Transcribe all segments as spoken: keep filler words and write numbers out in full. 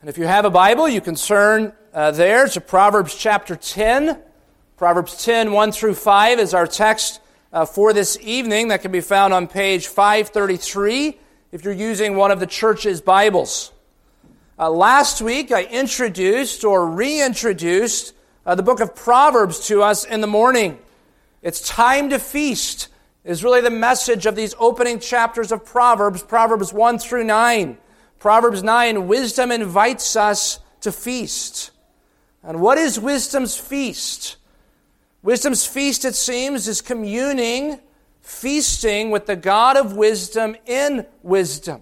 And if you have a Bible, you can turn uh, there to Proverbs chapter ten. Proverbs ten, one through five is our text uh, for this evening. That can be found on page five thirty-three if you're using one of the church's Bibles. Uh, last week, I introduced or reintroduced uh, the book of Proverbs to us in the morning. It's time to feast is really the message of these opening chapters of Proverbs, Proverbs one through nine. Proverbs nine, wisdom invites us to feast. And what is wisdom's feast? Wisdom's feast, it seems, is communing, feasting with the God of wisdom in wisdom.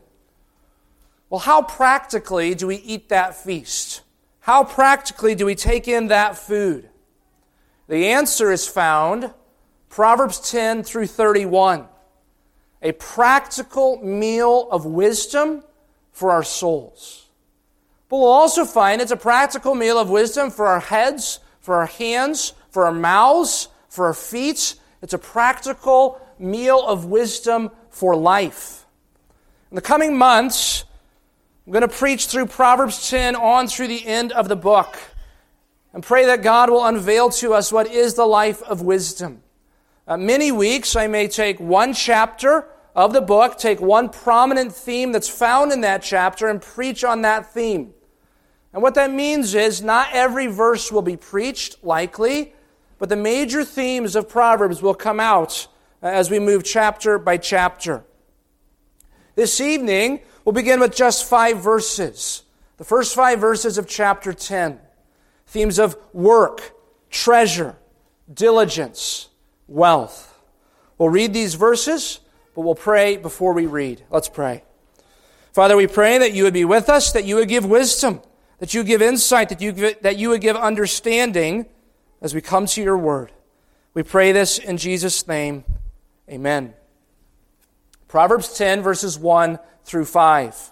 Well, how practically do we eat that feast? How practically do we take in that food? The answer is found Proverbs ten through thirty-one. A practical meal of wisdom for our souls. But we'll also find it's a practical meal of wisdom for our heads, for our hands, for our mouths, for our feet. It's a practical meal of wisdom for life. In the coming months, I'm going to preach through Proverbs ten on through the end of the book and pray that God will unveil to us what is the life of wisdom. Uh, many weeks I may take one chapter of the book, take one prominent theme that's found in that chapter and preach on that theme. And what that means is not every verse will be preached, likely, but the major themes of Proverbs will come out as we move chapter by chapter. This evening, we'll begin with just five verses. The first five verses of chapter ten. Themes of work, treasure, diligence, wealth. We'll read these verses, but we'll pray before we read. Let's pray. Father, we pray that you would be with us, that you would give wisdom, that you would give insight, that you, that you would give understanding as we come to your word. We pray this in Jesus' name. Amen. Proverbs ten, verses one through five.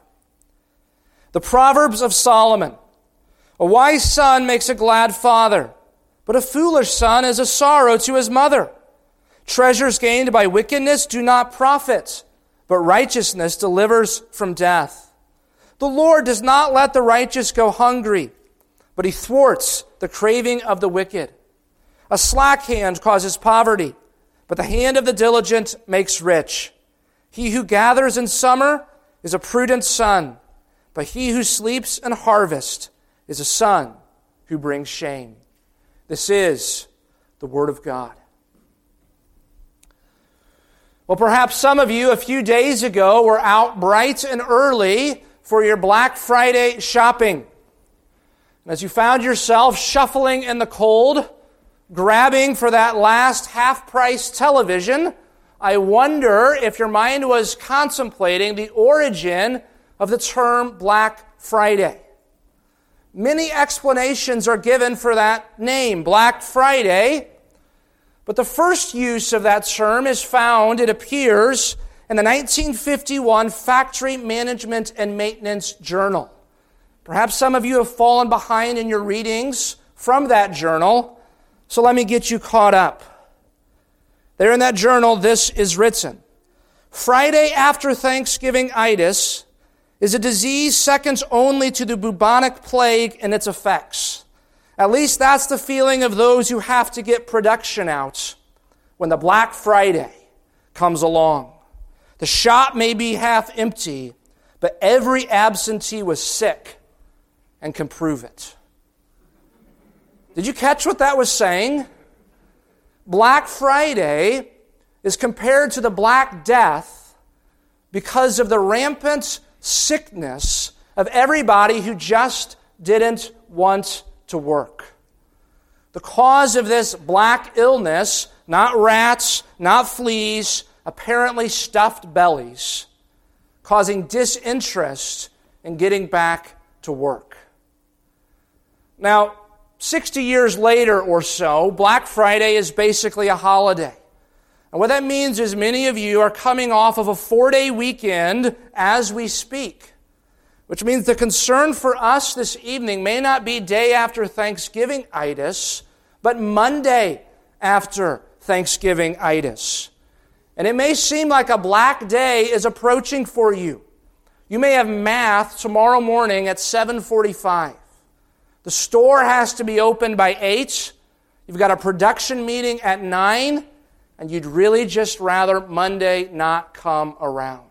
The Proverbs of Solomon. A wise son makes a glad father, but a foolish son is a sorrow to his mother. Treasures gained by wickedness do not profit, but righteousness delivers from death. The Lord does not let the righteous go hungry, but he thwarts the craving of the wicked. A slack hand causes poverty, but the hand of the diligent makes rich. He who gathers in summer is a prudent son, but he who sleeps in harvest is a son who brings shame. This is the word of God. Well, perhaps some of you a few days ago were out bright and early for your Black Friday shopping. And as you found yourself shuffling in the cold, grabbing for that last half-price television, I wonder if your mind was contemplating the origin of the term Black Friday. Many explanations are given for that name, Black Friday. But the first use of that term is found, it appears, in the nineteen fifty-one Factory Management and Maintenance Journal. Perhaps some of you have fallen behind in your readings from that journal, so let me get you caught up. There in that journal, this is written. Friday after Thanksgiving-itis is a disease second only to the bubonic plague and its effects. At least that's the feeling of those who have to get production out when the Black Friday comes along. The shop may be half empty, but every absentee was sick and can prove it. Did you catch what that was saying? Black Friday is compared to the Black Death because of the rampant sickness of everybody who just didn't want to work. The cause of this black illness, not rats, not fleas, apparently stuffed bellies, causing disinterest in getting back to work. Now, sixty years later or so, Black Friday is basically a holiday. And what that means is many of you are coming off of a four-day weekend as we speak. Which means the concern for us this evening may not be day after Thanksgiving-itis, but Monday after Thanksgiving-itis. And it may seem like a black day is approaching for you. You may have math tomorrow morning at seven forty-five. The store has to be open by eight. You've got a production meeting at nine, and you'd really just rather Monday not come around.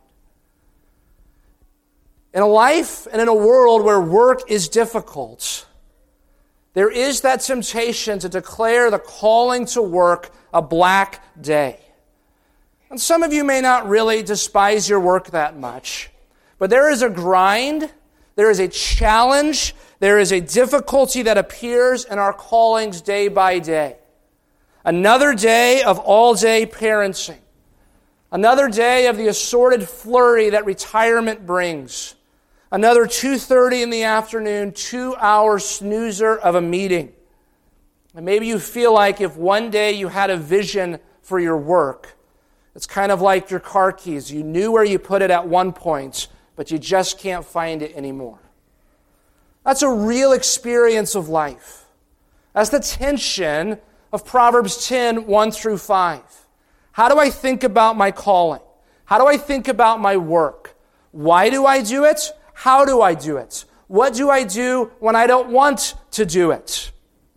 In a life and in a world where work is difficult, there is that temptation to declare the calling to work a black day. And some of you may not really despise your work that much, but there is a grind, there is a challenge, there is a difficulty that appears in our callings day by day. Another day of all-day parenting. Another day of the assorted flurry that retirement brings. Another two thirty in the afternoon, two-hour snoozer of a meeting. And maybe you feel like if one day you had a vision for your work, it's kind of like your car keys. You knew where you put it at one point, but you just can't find it anymore. That's a real experience of life. That's the tension of Proverbs ten, one through five. How do I think about my calling? How do I think about my work? Why do I do it? How do I do it? What do I do when I don't want to do it?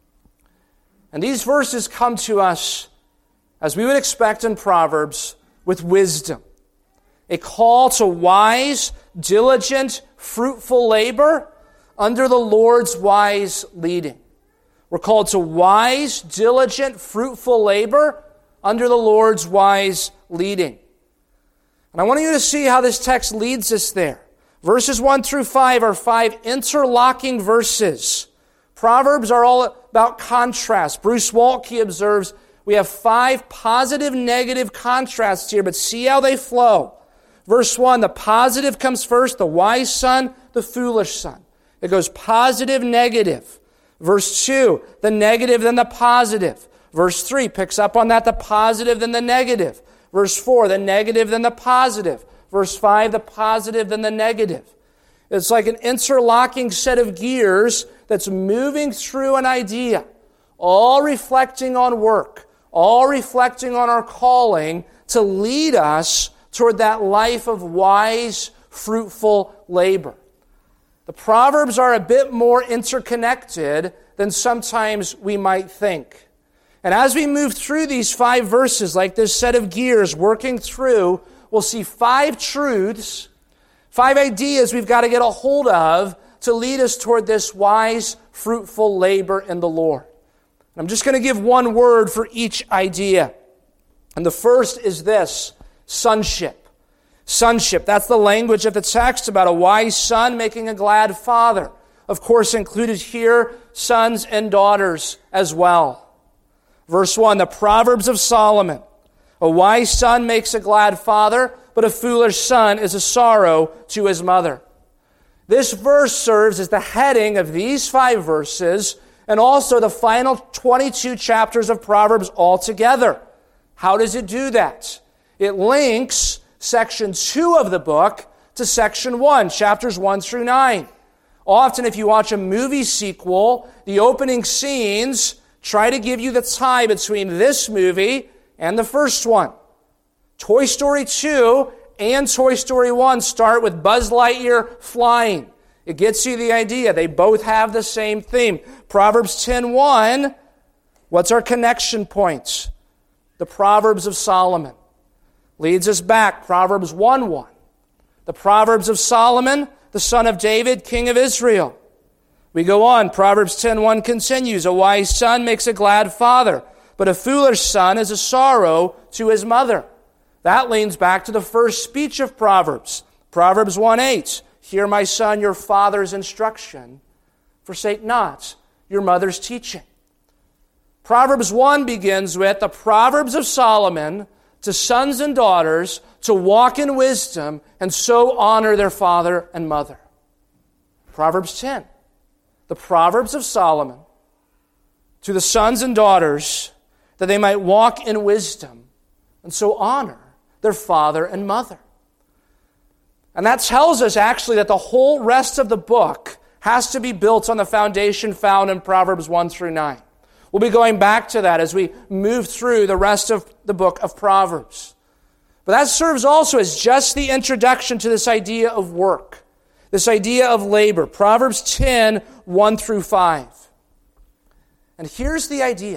And these verses come to us, as we would expect in Proverbs, with wisdom. A call to wise, diligent, fruitful labor under the Lord's wise leading. We're called to wise, diligent, fruitful labor under the Lord's wise leading. And I want you to see how this text leads us there. Verses one through five are five interlocking verses. Proverbs are all about contrast. Bruce Waltke observes we have five positive, negative contrasts here, but see how they flow. Verse one, the positive comes first, the wise son, the foolish son. It goes positive, negative. Verse two, the negative, then the positive. Verse three picks up on that, the positive, then the negative. Verse four, the negative, then the positive. Verse five, the positive, then the negative. It's like an interlocking set of gears that's moving through an idea, all reflecting on work, all reflecting on our calling to lead us toward that life of wise, fruitful labor. The Proverbs are a bit more interconnected than sometimes we might think. And as we move through these five verses, like this set of gears working through, we'll see five truths, five ideas we've got to get a hold of to lead us toward this wise, fruitful labor in the Lord. And I'm just going to give one word for each idea. And the first is this, sonship. Sonship, that's the language of the text about a wise son making a glad father. Of course, included here, sons and daughters as well. Verse one, the Proverbs of Solomon. A wise son makes a glad father, but a foolish son is a sorrow to his mother. This verse serves as the heading of these five verses and also the final twenty-two chapters of Proverbs altogether. How does it do that? It links section two of the book to section one, chapters one through nine. Often if you watch a movie sequel, the opening scenes try to give you the tie between this movie and the first one. Toy Story two and Toy Story one start with Buzz Lightyear flying. It gets you the idea. They both have the same theme. Proverbs ten one, what's our connection points? The Proverbs of Solomon. Leads us back, Proverbs one one. The Proverbs of Solomon, the son of David, king of Israel. We go on, Proverbs ten one continues, a wise son makes a glad father, but a foolish son is a sorrow to his mother. That leans back to the first speech of Proverbs. Proverbs one eight, hear my son, your father's instruction, forsake not your mother's teaching. Proverbs one begins with the Proverbs of Solomon to sons and daughters to walk in wisdom and so honor their father and mother. Proverbs ten, the Proverbs of Solomon to the sons and daughters that they might walk in wisdom and so honor their father and mother. And that tells us actually that the whole rest of the book has to be built on the foundation found in Proverbs one through nine. We'll be going back to that as we move through the rest of the book of Proverbs. But that serves also as just the introduction to this idea of work, this idea of labor. Proverbs ten, one through five. And here's the idea.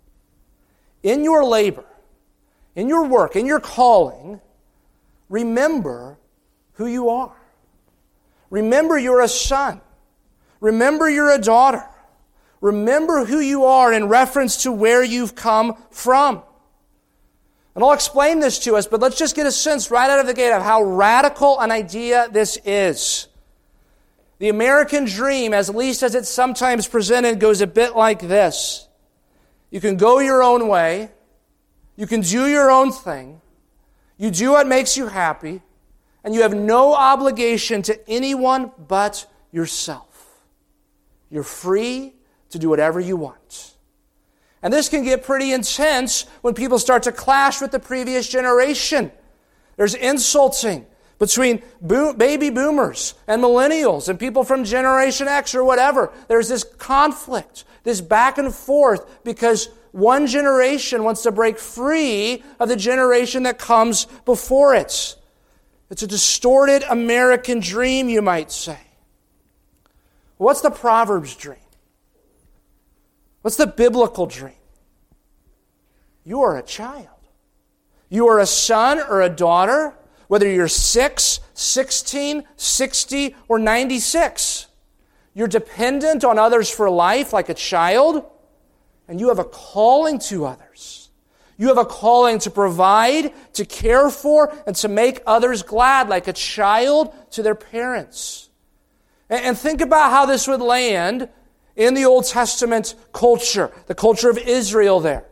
In your labor, in your work, in your calling, remember who you are. Remember you're a son. Remember you're a daughter. Remember who you are in reference to where you've come from. And I'll explain this to us, but let's just get a sense right out of the gate of how radical an idea this is. The American dream, as least as it's sometimes presented, goes a bit like this. You can go your own way. You can do your own thing. You do what makes you happy. And you have no obligation to anyone but yourself. You're free to do whatever you want. And this can get pretty intense when people start to clash with the previous generation. There's insulting between bo- baby boomers and millennials and people from Generation X or whatever. There's this conflict, this back and forth, because one generation wants to break free of the generation that comes before it. It's a distorted American dream, you might say. What's the Proverbs dream? What's the biblical dream? You are a child. You are a son or a daughter, whether you're six, sixteen, sixty, or ninety-six. You're dependent on others for life like a child, and you have a calling to others. You have a calling to provide, to care for, and to make others glad like a child to their parents. And think about how this would land in the Old Testament culture, the culture of Israel there.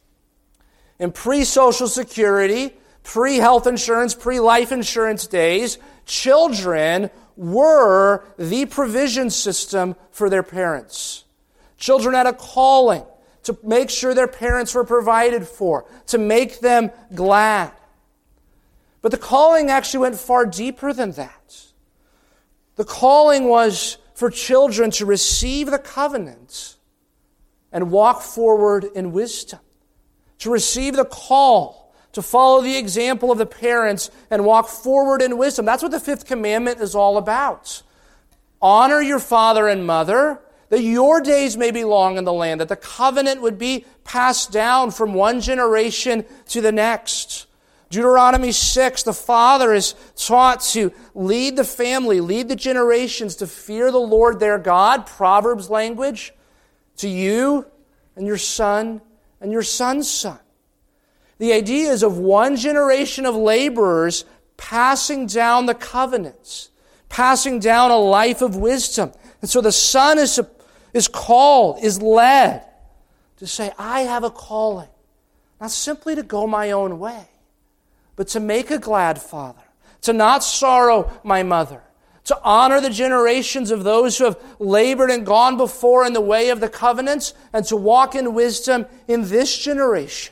In pre-Social Security, pre-health insurance, pre-life insurance days, children were the provision system for their parents. Children had a calling to make sure their parents were provided for, to make them glad. But the calling actually went far deeper than that. The calling was for children to receive the covenant and walk forward in wisdom, to receive the call, to follow the example of the parents and walk forward in wisdom. That's what the fifth commandment is all about. Honor your father and mother, that your days may be long in the land, that the covenant would be passed down from one generation to the next. Deuteronomy six, the father is taught to lead the family, lead the generations to fear the Lord their God, Proverbs language, to you and your son and your son's son. The idea is of one generation of laborers passing down the covenants, passing down a life of wisdom. And so the son is, is called, is led to say, I have a calling, not simply to go my own way, but to make a glad father, to not sorrow my mother, to honor the generations of those who have labored and gone before in the way of the covenants, and to walk in wisdom in this generation.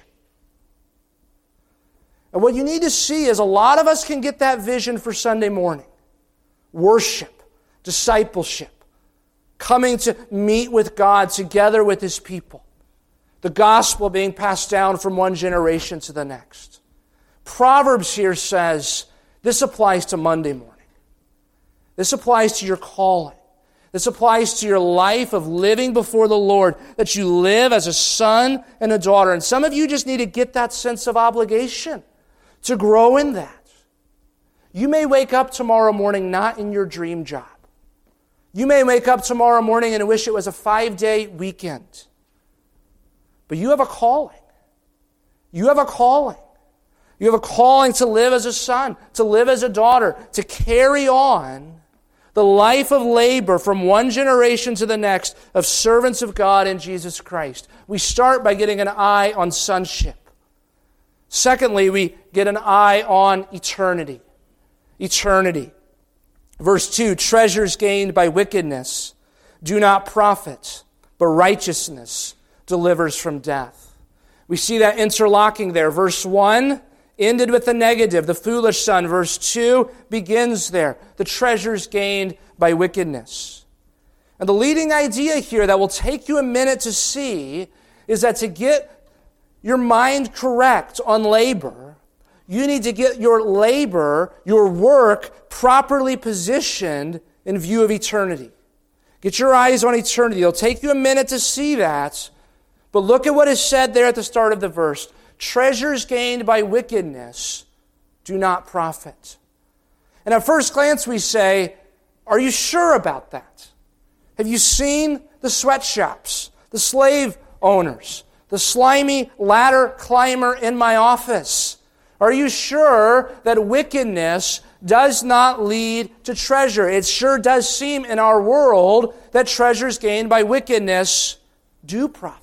And what you need to see is a lot of us can get that vision for Sunday morning. Worship, discipleship, coming to meet with God together with His people. The gospel being passed down from one generation to the next. Proverbs here says this applies to Monday morning. This applies to your calling. This applies to your life of living before the Lord, that you live as a son and a daughter. And some of you just need to get that sense of obligation to grow in that. You may wake up tomorrow morning not in your dream job. You may wake up tomorrow morning and wish it was a five-day weekend. But you have a calling. You have a calling. You have a calling to live as a son, to live as a daughter, to carry on the life of labor from one generation to the next of servants of God in Jesus Christ. We start by getting an eye on sonship. Secondly, we get an eye on eternity. Eternity. Verse two, treasures gained by wickedness do not profit, but righteousness delivers from death. We see that interlocking there. Verse one ended with the negative, the foolish son. Verse two begins there, the treasures gained by wickedness. And the leading idea here that will take you a minute to see is that to get your mind correct on labor, you need to get your labor, your work, properly positioned in view of eternity. Get your eyes on eternity. It'll take you a minute to see that, but look at what is said there at the start of the verse. Treasures gained by wickedness do not profit. And at first glance we say, are you sure about that? Have you seen the sweatshops, the slave owners, the slimy ladder climber in my office? Are you sure that wickedness does not lead to treasure? It sure does seem in our world that treasures gained by wickedness do profit.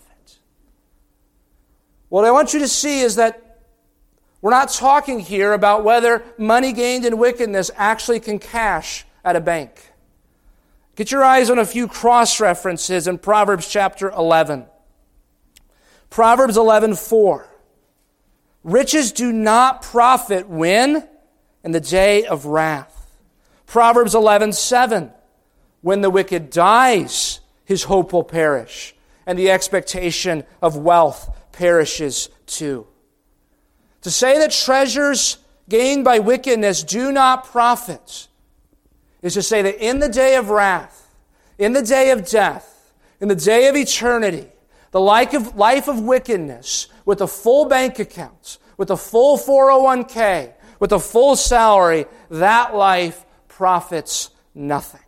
What I want you to see is that we're not talking here about whether money gained in wickedness actually can cash at a bank. Get your eyes on a few cross-references in Proverbs chapter eleven. Proverbs eleven four. Riches do not profit when? In the day of wrath. Proverbs eleven seven. When the wicked dies, his hope will perish, and the expectation of wealth perishes too. To say that treasures gained by wickedness do not profit is to say that in the day of wrath, in the day of death, in the day of eternity, the life of, life of wickedness with a full bank account, with a full four oh one k, with a full salary, that life profits nothing.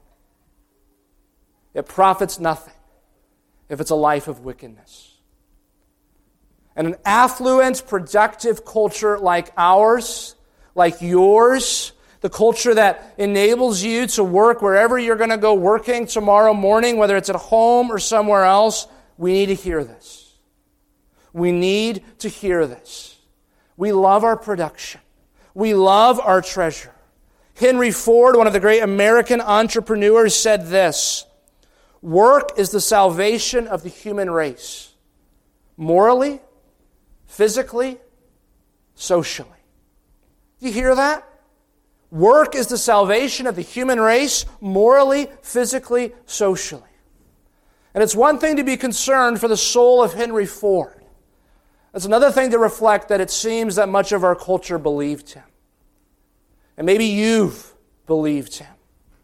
It profits nothing if it's a life of wickedness. And an affluent, productive culture like ours, like yours, the culture that enables you to work wherever you're going to go working tomorrow morning, whether it's at home or somewhere else, we need to hear this. We need to hear this. We love our production. We love our treasure. Henry Ford, one of the great American entrepreneurs, said this: work is the salvation of the human race, morally, physically, socially. Do you hear that? Work is the salvation of the human race, morally, physically, socially. And it's one thing to be concerned for the soul of Henry Ford. It's another thing to reflect that it seems that much of our culture believed him. And maybe you've believed him.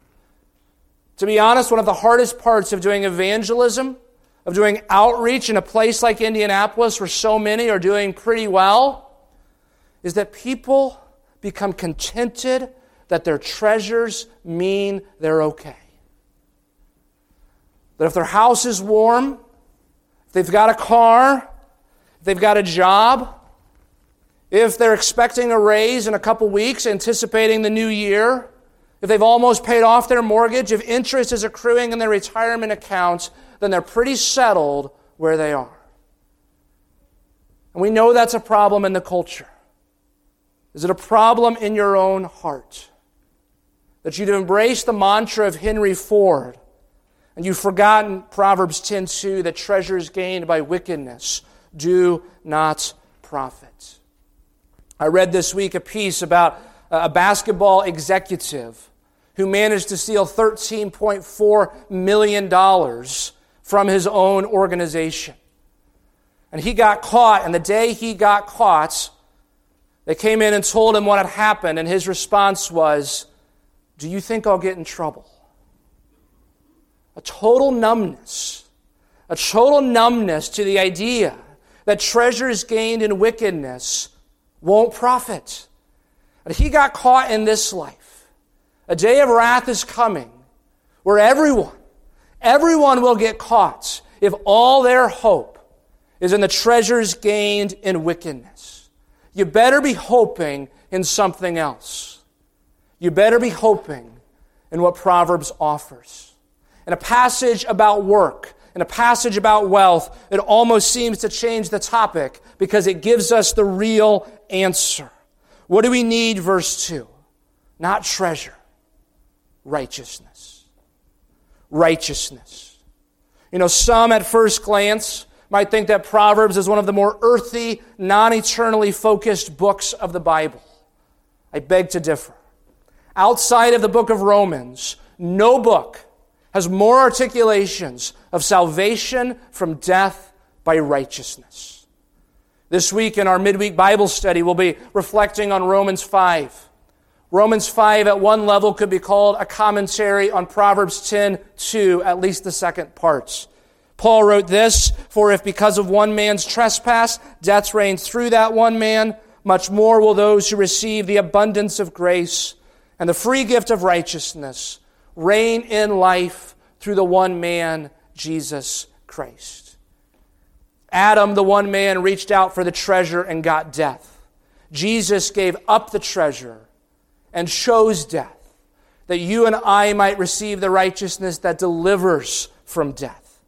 To be honest, one of the hardest parts of doing evangelism, of doing outreach in a place like Indianapolis where so many are doing pretty well, is that people become contented that their treasures mean they're okay. That if their house is warm, if they've got a car, if they've got a job, if they're expecting a raise in a couple weeks, anticipating the new year, if they've almost paid off their mortgage, if interest is accruing in their retirement accounts, then they're pretty settled where they are. And we know that's a problem in the culture. Is it a problem in your own heart? That you'd embraced the mantra of Henry Ford and you've forgotten Proverbs ten two, that treasures gained by wickedness do not profit. I read this week a piece about a basketball executive who managed to steal thirteen point four million dollars from his own organization. And he got caught, and the day he got caught, they came in and told him what had happened, and his response was, "Do you think I'll get in trouble?" A total numbness. A total numbness to the idea that treasures gained in wickedness won't profit. But he got caught in this life. A day of wrath is coming where everyone, everyone will get caught if all their hope is in the treasures gained in wickedness. You better be hoping in something else. You better be hoping in what Proverbs offers. In a passage about work, in a passage about wealth, it almost seems to change the topic because it gives us the real answer. What do we need? Verse two. Not treasure. Righteousness. Righteousness. You know, some at first glance might think that Proverbs is one of the more earthy, non-eternally focused books of the Bible. I beg to differ. Outside of the book of Romans, no book has more articulations of salvation from death by righteousness. This week in our midweek Bible study, we'll be reflecting on Romans five. Romans five at one level could be called a commentary on Proverbs ten two, at least the second parts. Paul wrote this, "For if because of one man's trespass death reigns through that one man, much more will those who receive the abundance of grace and the free gift of righteousness reign in life through the one man, Jesus Christ." Adam, the one man, reached out for the treasure and got death. Jesus gave up the treasure and chose death, that you and I might receive the righteousness that delivers from death.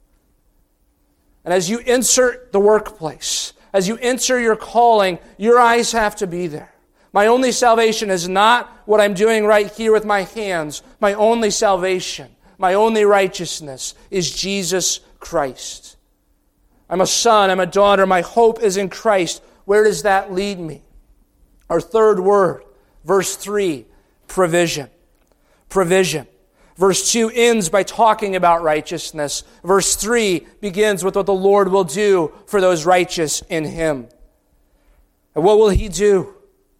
And as you insert the workplace, as you enter your calling, your eyes have to be there. My only salvation is not what I'm doing right here with my hands. My only salvation, my only righteousness is Jesus Christ. I'm a son, I'm a daughter, my hope is in Christ. Where does that lead me? Our third word, verse three, provision. Provision. Verse two ends by talking about righteousness. Verse three begins with what the Lord will do for those righteous in Him. And what will He do?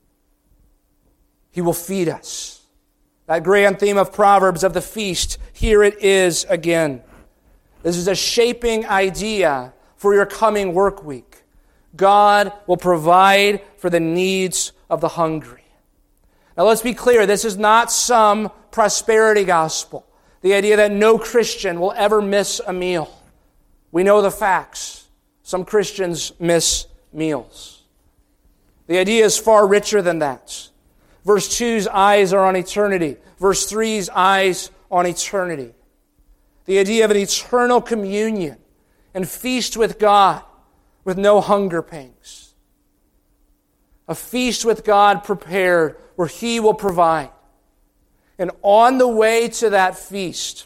He will feed us. That grand theme of Proverbs of the feast, here it is again. This is a shaping idea for your coming work week. God will provide for the needs of the hungry. Now let's be clear, this is not some prosperity gospel. The idea that no Christian will ever miss a meal. We know the facts. Some Christians miss meals. The idea is far richer than that. Verse two's eyes are on eternity. Verse three's eyes on eternity. The idea of an eternal communion and feast with God with no hunger pangs. A feast with God prepared where He will provide. And on the way to that feast,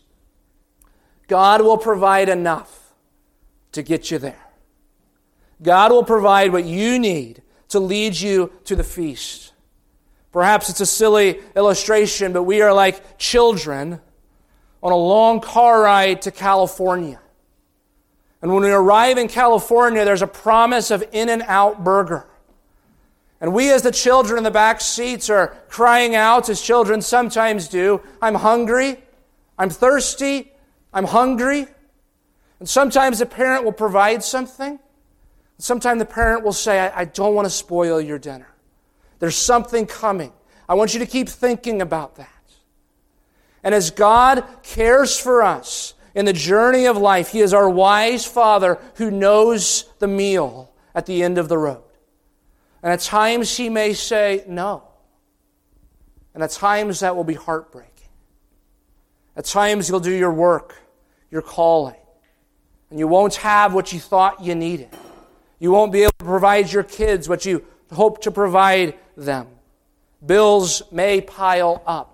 God will provide enough to get you there. God will provide what you need to lead you to the feast. Perhaps it's a silly illustration, but we are like children on a long car ride to California. And when we arrive in California, there's a promise of In-N-Out Burger. And we as the children in the back seats are crying out, as children sometimes do, "I'm hungry, I'm thirsty, I'm hungry." And sometimes the parent will provide something. Sometimes the parent will say, I, I don't want to spoil your dinner. There's something coming. I want you to keep thinking about that. And as God cares for us in the journey of life, He is our wise Father who knows the meal at the end of the road. And at times He may say no. And at times that will be heartbreaking. At times You'll do your work, your calling, and you won't have what you thought you needed. You won't be able to provide your kids what you hope to provide them. Bills may pile up.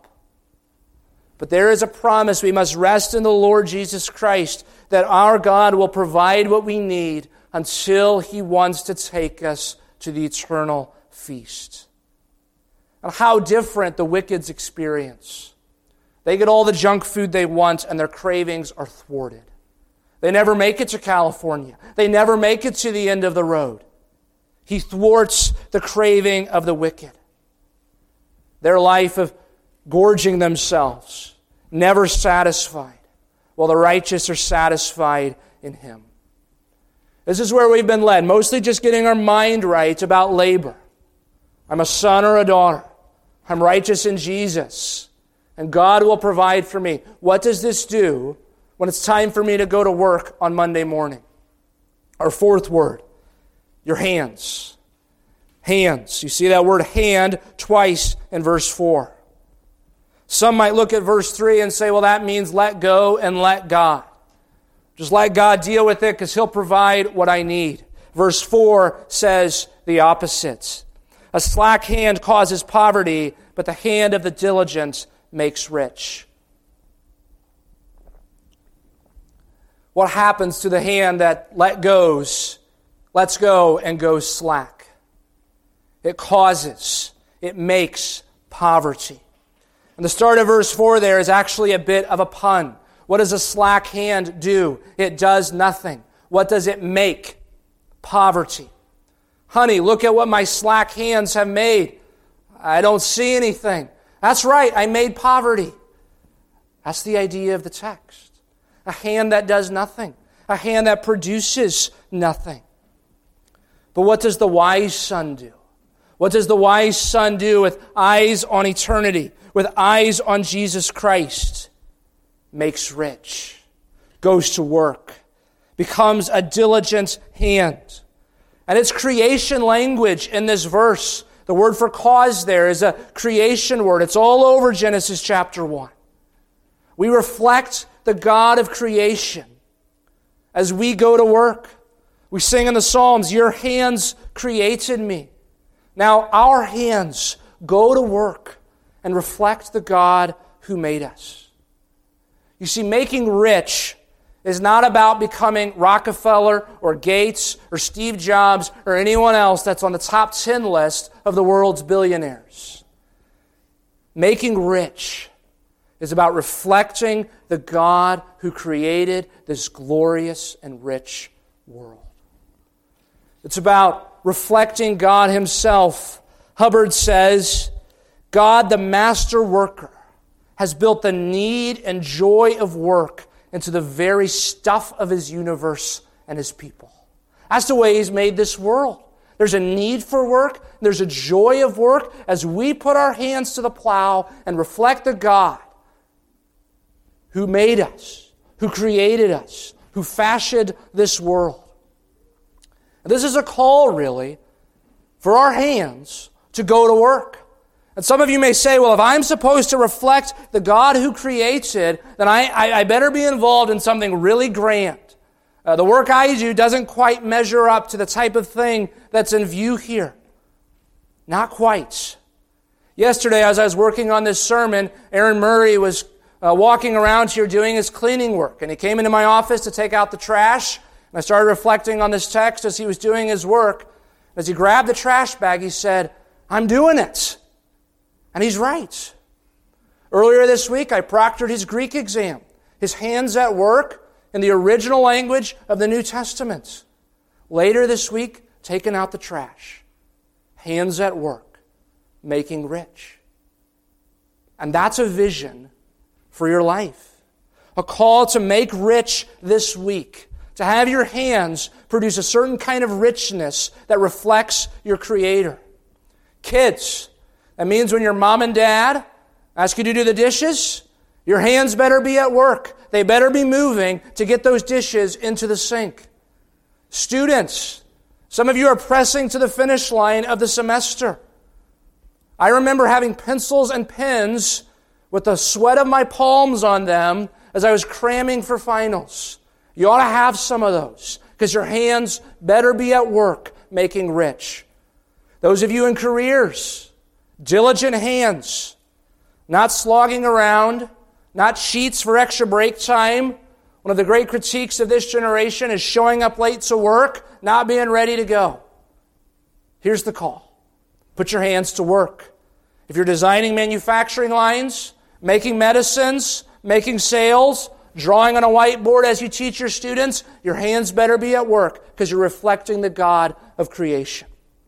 But there is a promise we must rest in the Lord Jesus Christ that our God will provide what we need until He wants to take us to the eternal feast. And how different the wicked's experience. They get all the junk food they want and their cravings are thwarted. They never make it to California. They never make it to the end of the road. He thwarts the craving of the wicked. Their life of gorging themselves, never satisfied, while the righteous are satisfied in Him. This is where we've been led, mostly just getting our mind right about labor. I'm a son or a daughter. I'm righteous in Jesus, and God will provide for me. What does this do when it's time for me to go to work on Monday morning? Our fourth word, your hands. Hands. You see that word hand twice in verse four. Some might look at verse three and say, well, that means let go and let God. Just let God deal with it because He'll provide what I need. Verse four says the opposite. A slack hand causes poverty, but the hand of the diligent makes rich. What happens to the hand that let goes, lets go and goes slack? It causes, it makes poverty. And the start of verse four there is actually a bit of a pun. What does a slack hand do? It does nothing. What does it make? Poverty. Honey, look at what my slack hands have made. I don't see anything. That's right, I made poverty. That's the idea of the text. A hand that does nothing. A hand that produces nothing. But what does the wise son do? What does the wise son do with eyes on eternity, with eyes on Jesus Christ? Makes rich, goes to work, becomes a diligent hand. And it's creation language in this verse. The word for cause there is a creation word. It's all over Genesis chapter one. We reflect the God of creation as we go to work. We sing in the Psalms, your hands created me. Now our hands go to work and reflect the God who made us. You see, making rich is not about becoming Rockefeller or Gates or Steve Jobs or anyone else that's on the top ten list of the world's billionaires. Making rich is about reflecting the God who created this glorious and rich world. It's about reflecting God Himself. Hubbard says, God, the master worker, has built the need and joy of work into the very stuff of His universe and His people. That's the way He's made this world. There's a need for work. There's a joy of work as we put our hands to the plow and reflect the God who made us, who created us, who fashioned this world. And this is a call, really, for our hands to go to work. And some of you may say, well, if I'm supposed to reflect the God who created, then I, I, I better be involved in something really grand. Uh, the work I do doesn't quite measure up to the type of thing that's in view here. Not quite. Yesterday, as I was working on this sermon, Aaron Murray was uh, walking around here doing his cleaning work. And he came into my office to take out the trash. And I started reflecting on this text as he was doing his work. As he grabbed the trash bag, he said, I'm doing it. And he's right. Earlier this week, I proctored his Greek exam. His hands at work in the original language of the New Testament. Later this week, taking out the trash. Hands at work, making rich. And that's a vision for your life. A call to make rich this week. To have your hands produce a certain kind of richness that reflects your Creator. Kids, that means when your mom and dad ask you to do the dishes, your hands better be at work. They better be moving to get those dishes into the sink. Students, some of you are pressing to the finish line of the semester. I remember having pencils and pens with the sweat of my palms on them as I was cramming for finals. You ought to have some of those because your hands better be at work making rich. Those of you in careers, diligent hands, not slogging around, not sheets for extra break time. One of the great critiques of this generation is showing up late to work, not being ready to go. Here's the call. Put your hands to work. If you're designing manufacturing lines, making medicines, making sales, drawing on a whiteboard as you teach your students, your hands better be at work because you're reflecting the God of creation.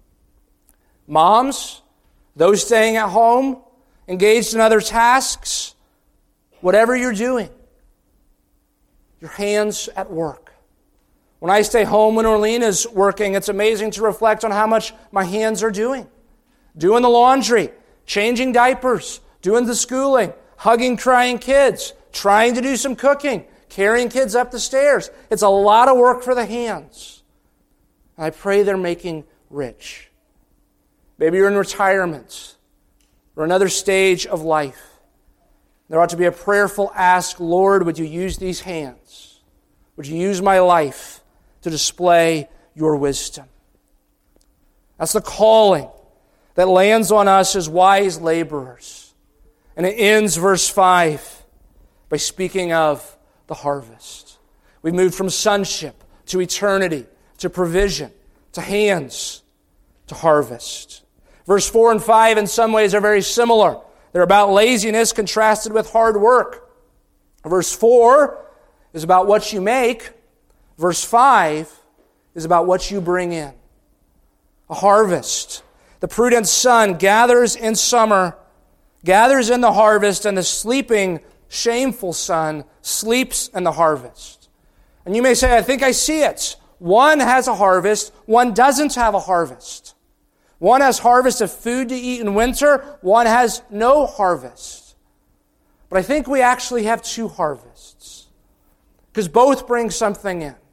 Moms, those staying at home, engaged in other tasks, whatever you're doing, your hands at work. When I stay home when Orlean is working, it's amazing to reflect on how much my hands are doing. Doing the laundry, changing diapers, doing the schooling, hugging crying kids, trying to do some cooking, carrying kids up the stairs. It's a lot of work for the hands. And I pray they're making rich. Maybe you're in retirement or another stage of life. There ought to be a prayerful ask, Lord, would you use these hands? Would you use my life to display your wisdom? That's the calling that lands on us as wise laborers. And it ends verse five by speaking of the harvest. We've moved from sonship to eternity, to provision, to hands, to harvest. Verse four and five in some ways are very similar. They're about laziness contrasted with hard work. Verse four is about what you make. Verse five is about what you bring in. a harvest. The prudent son gathers in summer, gathers in the harvest, and the sleeping, shameful son sleeps in the harvest. And you may say, I think I see it. One has a harvest, one doesn't have a harvest. One has harvest of food to eat in winter, one has no harvest. But I think we actually have two harvests, because both bring something in.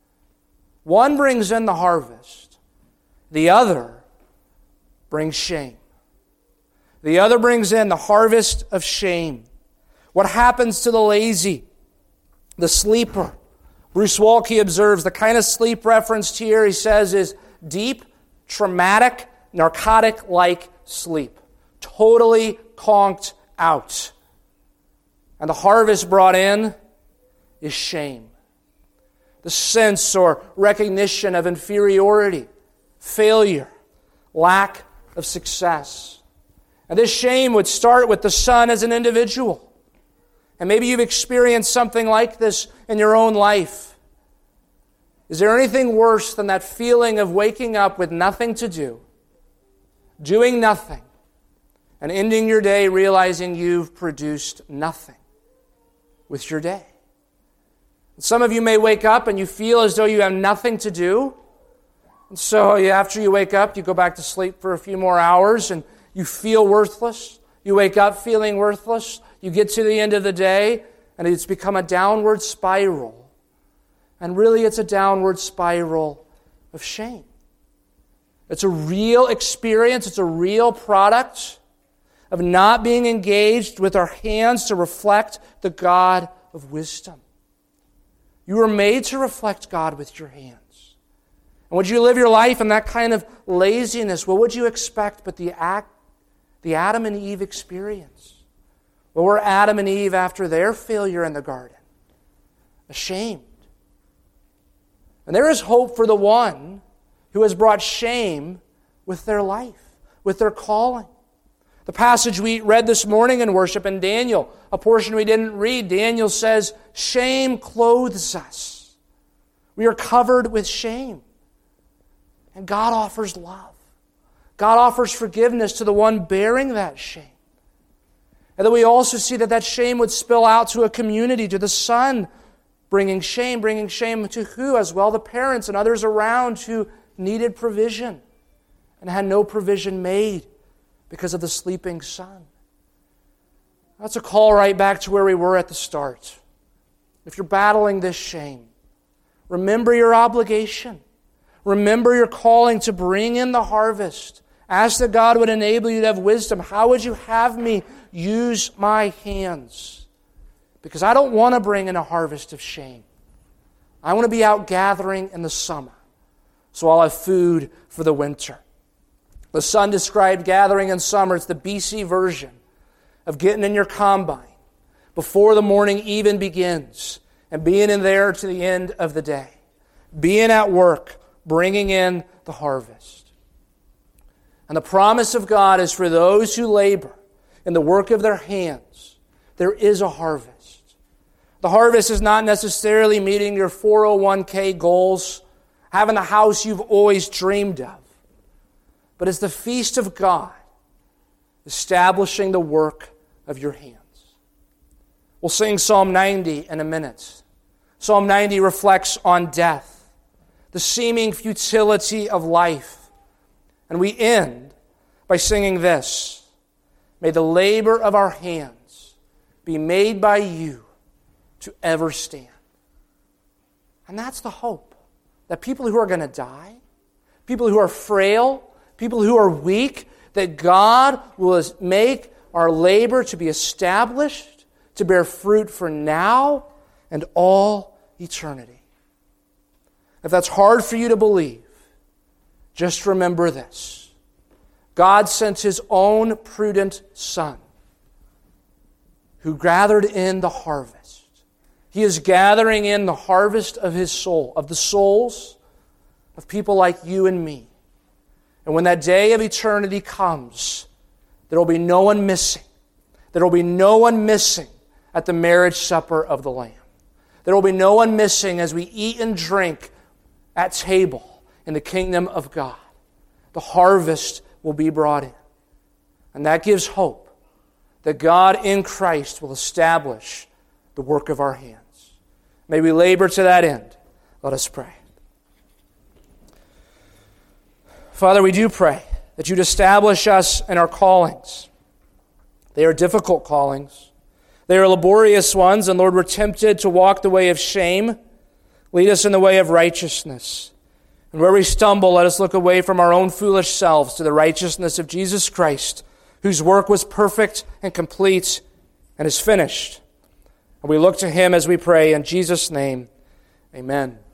One brings in the harvest, the other brings shame. The other brings in the harvest of shame. What happens to the lazy, the sleeper? Bruce Waltke observes the kind of sleep referenced here, he says, is deep, traumatic, narcotic-like sleep. Totally conked out. And the harvest brought in is shame. The sense or recognition of inferiority, failure, lack of success. And this shame would start with the son as an individual. And maybe you've experienced something like this in your own life. Is there anything worse than that feeling of waking up with nothing to do, doing nothing, and ending your day realizing you've produced nothing with your day? Some of you may wake up and you feel as though you have nothing to do. And so after you wake up, you go back to sleep for a few more hours and you feel worthless. You wake up feeling worthless. You get to the end of the day and it's become a downward spiral. And really it's a downward spiral of shame. It's a real experience. It's a real product of not being engaged with our hands to reflect the God of wisdom. You were made to reflect God with your hands. And would you live your life in that kind of laziness? What would you expect but the act, the Adam and Eve experience? What were Adam and Eve after their failure in the garden? Ashamed. And there is hope for the one who has brought shame with their life, with their calling. The passage we read this morning in worship in Daniel, a portion we didn't read, Daniel says, shame clothes us. We are covered with shame. And God offers love. God offers forgiveness to the one bearing that shame. And then we also see that that shame would spill out to a community, to the son bringing shame, bringing shame to who? As well, the parents and others around who needed provision and had no provision made because of the sleeping son. That's a call right back to where we were at the start. If you're battling this shame, remember your obligation. Remember your calling to bring in the harvest. Ask that God would enable you to have wisdom. How would you have me use my hands? Because I don't want to bring in a harvest of shame. I want to be out gathering in the summer, so I'll have food for the winter. The son described gathering in summer. It's the B C version of getting in your combine before the morning even begins and being in there to the end of the day. Being at work, bringing in the harvest. And the promise of God is for those who labor in the work of their hands, there is a harvest. The harvest is not necessarily meeting your four oh one k goals, having the house you've always dreamed of, but it's the feast of God, establishing the work of your hands. We'll sing Psalm ninety in a minute. Psalm ninety reflects on death, the seeming futility of life. And we end by singing this: may the labor of our hands be made by you to ever stand. And that's the hope, that people who are going to die, people who are frail, people who are weak, that God will make our labor to be established, to bear fruit for now and all eternity. If that's hard for you to believe, just remember this. God sent His own prudent Son, who gathered in the harvest. He is gathering in the harvest of His soul, of the souls of people like you and me. And when that day of eternity comes, there will be no one missing. There will be no one missing at the marriage supper of the Lamb. There will be no one missing as we eat and drink at table in the kingdom of God. the harvest will be brought in. And that gives hope that God in Christ will establish the work of our hands. May we labor to that end. Let us pray. Father, we do pray that you'd establish us in our callings. They are difficult callings. They are laborious ones, and Lord, we're tempted to walk the way of shame. Lead us in the way of righteousness. And where we stumble, let us look away from our own foolish selves to the righteousness of Jesus Christ, whose work was perfect and complete and is finished. And we look to him as we pray in Jesus' name. Amen.